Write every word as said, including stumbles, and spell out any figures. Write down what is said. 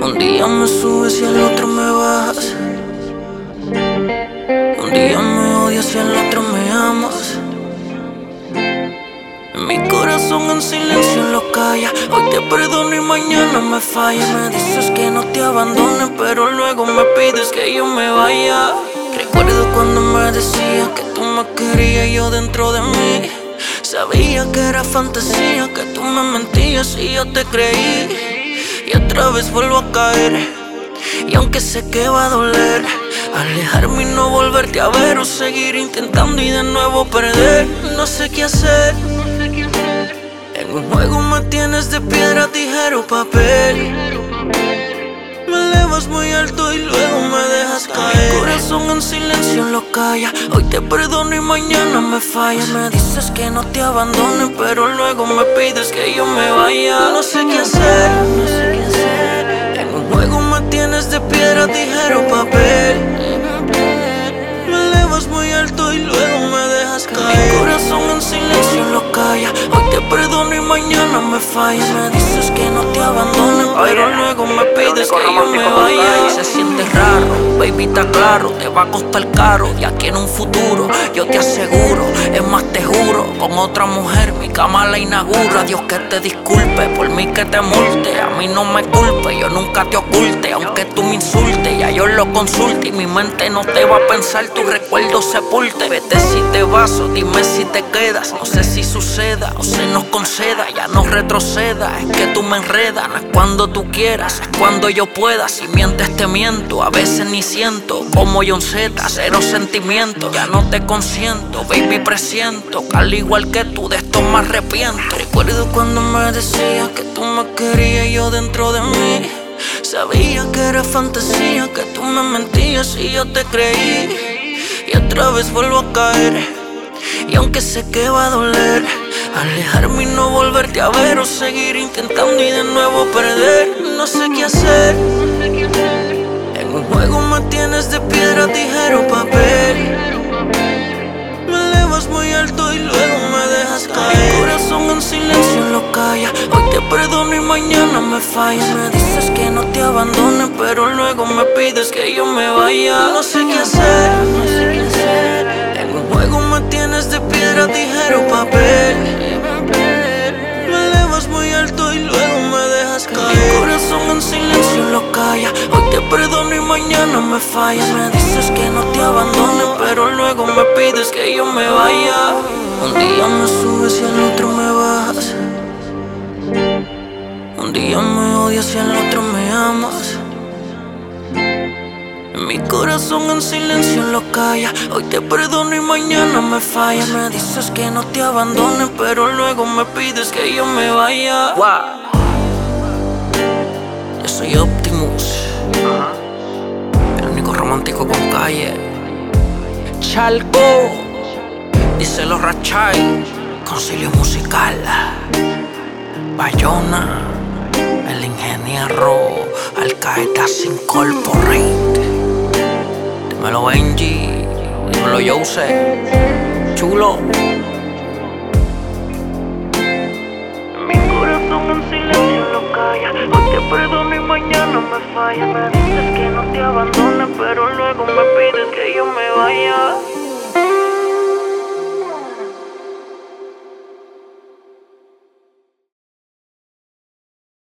Un día me subes y al otro me bajas. Un día me odias y al otro me amas. Mi corazón en silencio lo calla. Hoy te perdono y mañana me falla. Me dices que no te abandone, pero luego me pides que yo me vaya. Recuerdo cuando me decías que tú me querías y yo dentro de mí sabía que era fantasía, que tú me mentías y yo te creí. Y otra vez vuelvo a caer, y aunque sé que va a doler alejarme y no volverte a ver, o seguir intentando y de nuevo perder, no sé qué hacer. En un juego me tienes de piedra, tijera o papel. Me elevas muy alto y luego me dejas caer. Mi corazón en silencio lo calla. Hoy te perdono y mañana me falla. Me dices que no te abandone, pero luego me pides que yo me vaya. No sé qué hacer, no sé qué hacer. En un juego me tienes de piedra, tijera o papel. Me elevas muy alto y luego me dejas caer. Mi corazón en silencio lo calla. Hoy te perdono y mañana me falla. Me dices que no te abandone, pero luego me pides que yo me vaya. Se siente raro, baby, está claro. Te va a costar caro de aquí en un futuro, yo te aseguro. Es más, te juro, con otra mujer mi cama la inaugura. Dios que te disculpe, por mí que te multe. A mí no me culpe, yo nunca te oculte. Aunque tú me insultes, ya yo lo consulte. Y mi mente no te va a pensar, tu recuerdo sepulte. Vete si te vas o dime si te quedas. No sé si suceda o se nos conceda, ya no retroceda. Es que tú me enredas, no es cuando tú quieras, es cuando yo pueda. Si mientes te miento, a veces ni siento. Como John Z, cero sentimiento. Ya no te consiento, baby, presiento que al igual que tú de esto me arrepiento. Recuerdo cuando me decías que tú me querías y yo dentro de mí sabía que era fantasía, que tú me mentías y yo te creí. Y otra vez vuelvo a caer, y aunque sé que va a doler alejarme y no volverte a ver, o seguir intentando y de nuevo perder, no sé qué hacer. En un juego me tienes de piedra, tijera o papel. Me elevas muy alto y luego me dejas caer. Mi corazón en silencio lo calla. Hoy te perdono y mañana me falla. Me dices que no te abandone, pero luego me pides que yo me vaya. No sé qué hacer, no sé qué hacer. En un juego me tienes de piedra, tijera o papel. Me elevas muy alto y luego me dejas caer. Mi corazón en silencio lo calla. Hoy te perdono y mañana me falla. Me dices que no te abandone, pero luego me pides que yo me vaya. Un día me subes y al otro me bajas. Un día me odias y al otro me amas. Mi corazón en silencio lo calla. Hoy te perdono y mañana me falla. Me dices que no te abandone, pero luego me pides que yo me vaya. Wow. Yo soy Optimus, el único romántico con calle. Chalco, díselo Rachay, concilio musical. Bayona, el ingeniero, Al Qaeda Incorporate. Dímelo Benji, dímelo Jose, chulo. Mi corazón en silencio lo calla. Hoy te perdono y mañana me falla. Me dices que no te abandone, pero luego me pides que yo me vaya.